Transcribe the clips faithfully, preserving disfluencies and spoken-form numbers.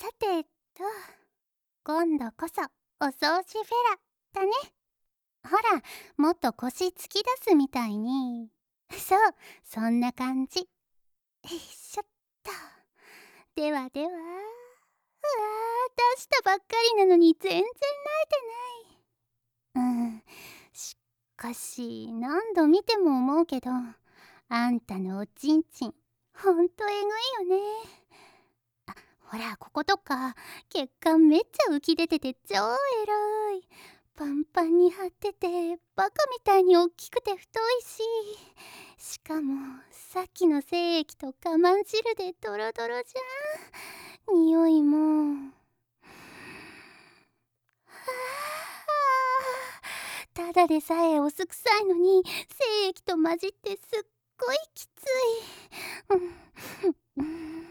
さてと、今度こそお掃除フェラだね。ほら、もっと腰突き出すみたいに。そう、そんな感じ。よいしょっと。ではでは。うわー、出したばっかりなのに全然慣れてない。うん。しかし、何度見ても思うけど、あんたのおちんちん、ほんとえぐいよね。あ、ほら、こことか、血管めっちゃ浮き出てて超エロい。パンパンに張ってて、バカみたいに大きくて太いし。しかも、さっきの精液と我慢汁でドロドロじゃん。匂いも。ただでさえお酢臭いのに精液と混じってすっごいきつい。うん、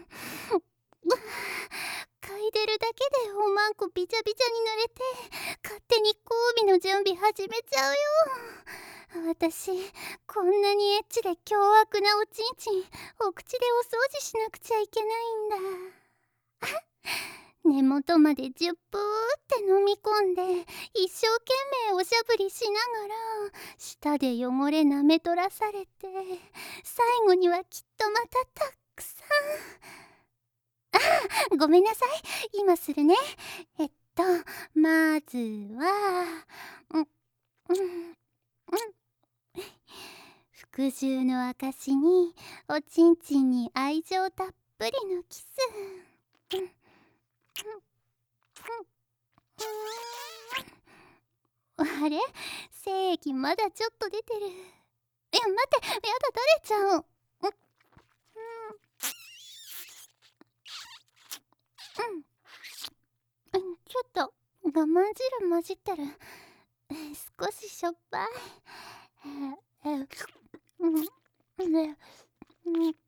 嗅いでるだけでおまんこびちゃびちゃに濡れて勝手に交尾の準備始めちゃうよ。私こんなにエッチで凶悪なおちんちんお口でお掃除しなくちゃいけないんだ。根元までジュップーって飲み込んで一生懸命おしゃぶりしながら舌で汚れなめ取らされて最後にはきっとまたたくさん。あ、ごめんなさい、今するね。えっとまずはうんうんうん服従の証におちんちんに愛情たっぷりのキス。うんうんあれ、精液まだちょっと出てる。いや待って、やだ、垂れちゃう。うん、うん、うん、ちょっと我慢汁混じってる。少ししょっぱい。ええうんねうんうん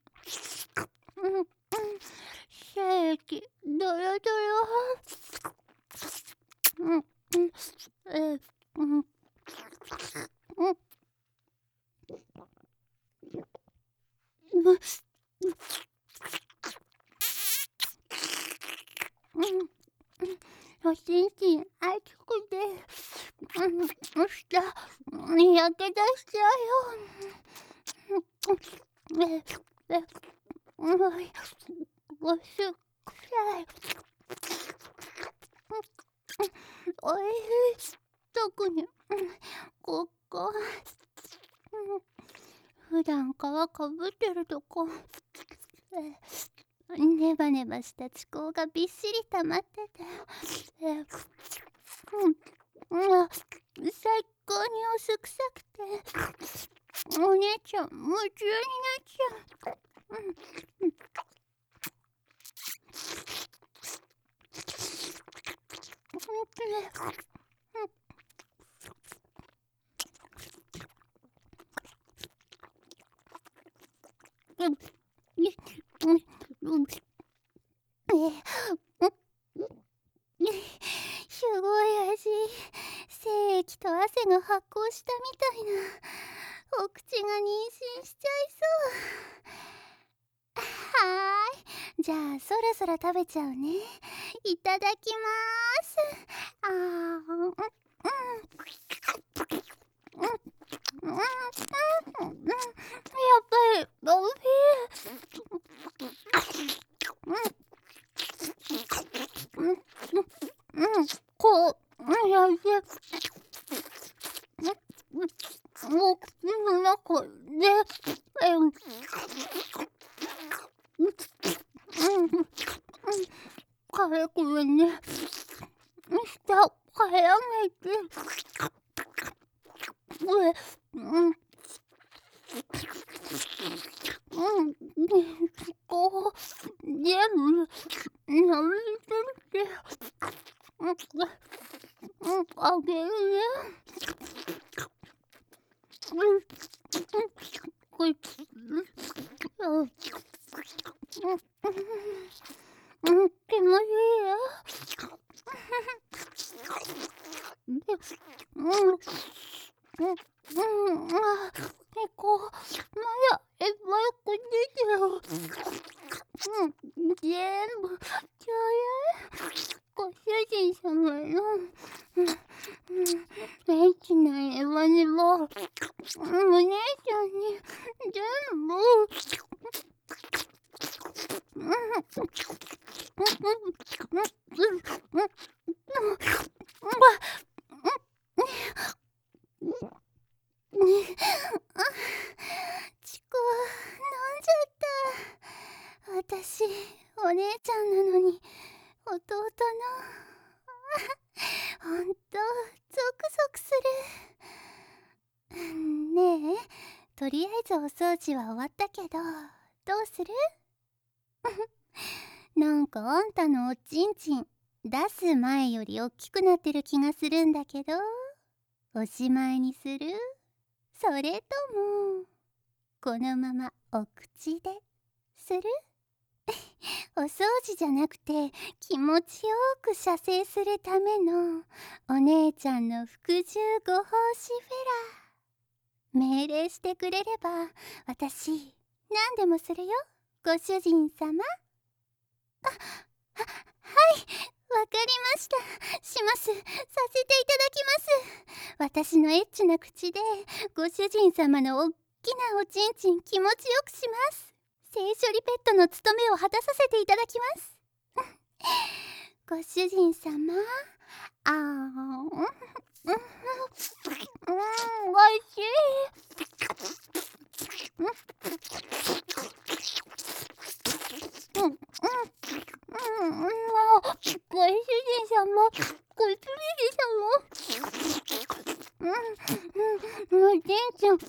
精液ドロドロ。うんうんえうんうんうんうんおちんちん熱くて、うん、下やけ出しちゃうよ。ええうんごしゅくさい。おいしい。特にここ、うん、普段皮かぶってるとこ、ネバネバした血行がびっしり溜まってて、えうんうん、最高にお酢臭くてお姉ちゃん夢中になっちゃう。うんうんうんすごい味。精液と汗が発酵したみたいな。お口が妊娠しちゃいそう。はーい、じゃあそろそろ食べちゃうね。いただきまーす。あーうんうんうんうんうん、やっぱりおいしい。うんうんうん、こう、うん、やいて、うん、お口の中で、えん、うん、うん、カレクルね、下、からめて、上、うん、うん、こう、全部、舐めてみて、うん、うん、あげるね。うん、こいつ、うん、うん、うん、気持ちいいよ。で、うん、うん、うん、あ、結構、まだ、いっぱいくっついてる。 全部ちょうだい。ご主人様の、うんうん、エッチなネバネバ、お姉ちゃんに全部、うんうんチコ、飲んじゃった。私、お姉ちゃんなのに、弟の、ほんと、ゾクゾクする。ねえ、とりあえずお掃除は終わったけど、どうする？なんかあんたのおちんちん、出す前より大きくなってる気がするんだけど、おしまいにする？それとも、このままお口でする？お掃除じゃなくて気持ちよく射精するためのお姉ちゃんの服従ご奉仕フェラ。命令してくれれば私何でもするよ、ご主人様。あ、は、はい、わかりました。します。させていただきます。私のエッチな口でご主人様のおっきなおちんちん気持ちよくします。性処理ペットの務めを果たさせていただきます。ご主人様、あーん、うん、うん、おいしい。うん、うん、うん、うん、ご主人様、ご主人様、うん、うん、おじいちゃん、うん、うん、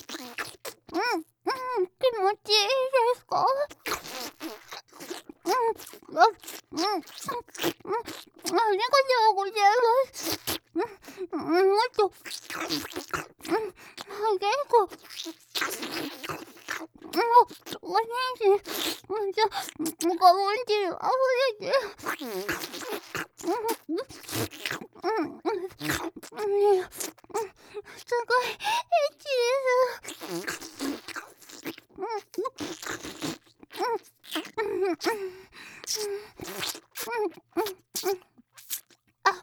気持ちいいですか？うん、あ、うん、うん、ありがとうございます。うん、うん、もっと、うん、結構、うん、お姉ちゃん、うん、じゃ、ガボンチル、あふれて、うん、うん、うん、うん、すごい、エッチです。うん、うん、うん、うん、あ、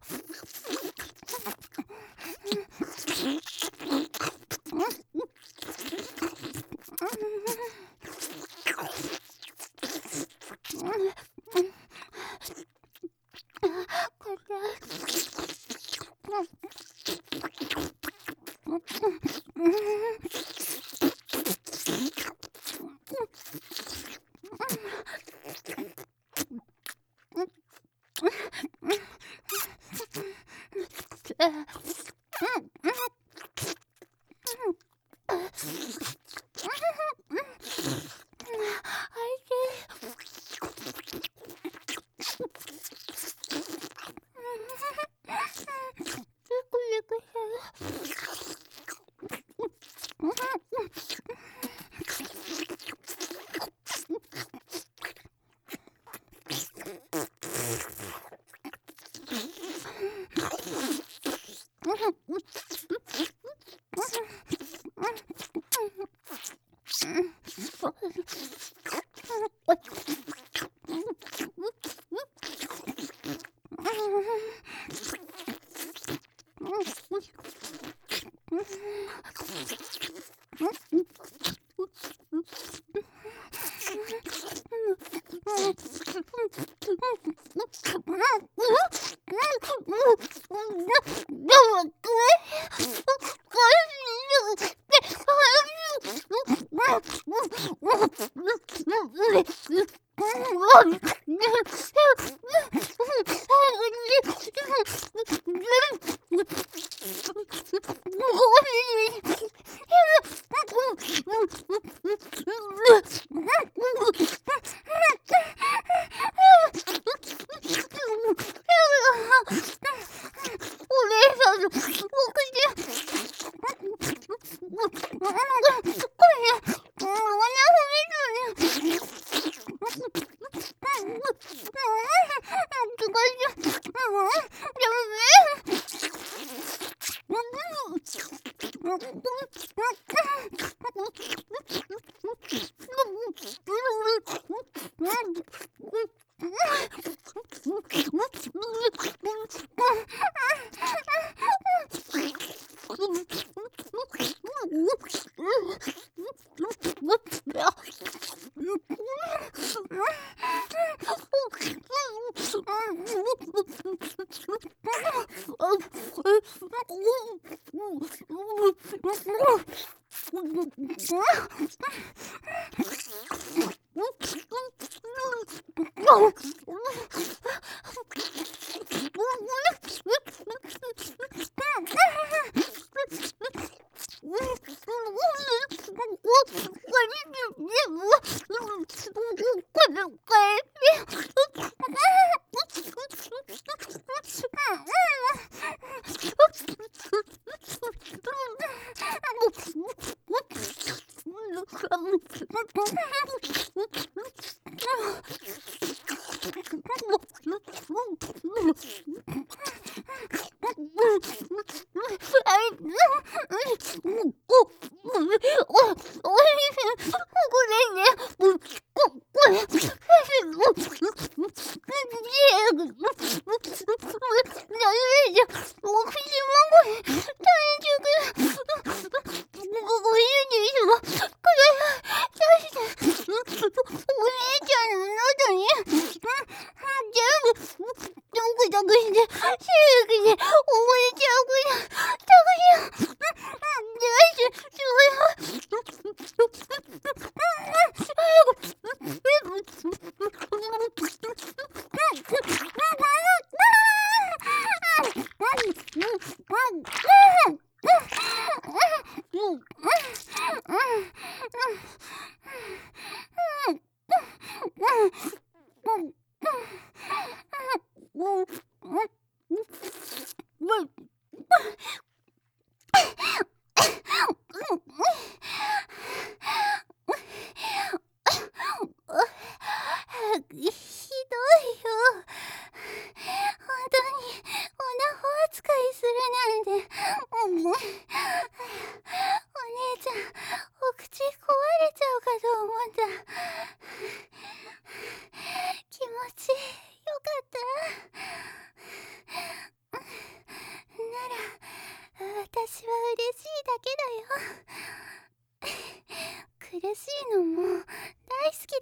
私は嬉しいだけだよ。苦しいのも大好き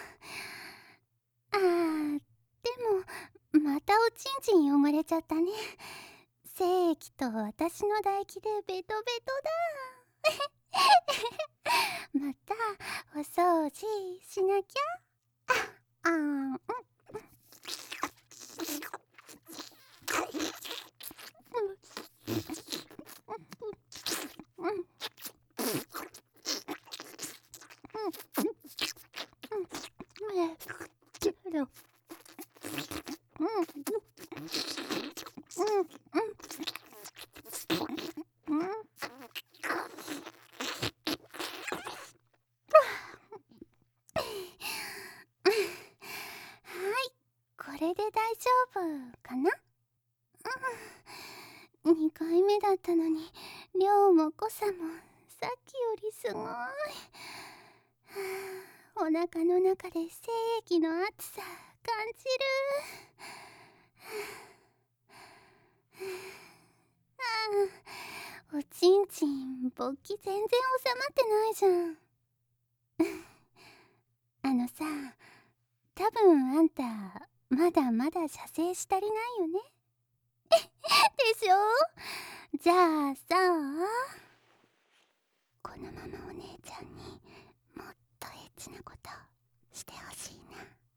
だもん。あー、でもまたおちんちん汚れちゃったね。精液と私の唾液でベトベトだ。またお掃除しなきゃ。あ、あーん。これで大丈夫かな。うん、にかいめだったのに量も濃さもさっきよりすごい。はあ、お腹の中で精液の熱さ感じる。ああ、おちんちん勃起全然収まってないじゃん。あのさ、多分あんたまだまだ射精し足りないよね。でしょ。じゃあさ、このままお姉ちゃんにもっとエッチなことしてほしいな。